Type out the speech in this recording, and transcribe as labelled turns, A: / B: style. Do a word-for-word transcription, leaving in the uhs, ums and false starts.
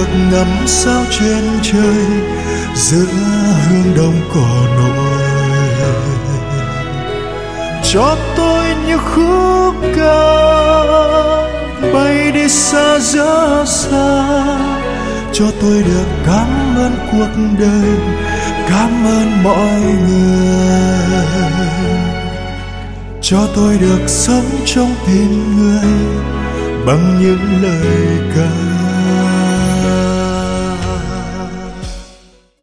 A: được ngắm sao trên trời giữa hương đông cỏ nổi. Cho tôi những khúc ca bay đi xa rất xa, cho tôi được cảm ơn cuộc đời, cảm ơn mọi người, cho tôi được sống trong tim người bằng những lời ca.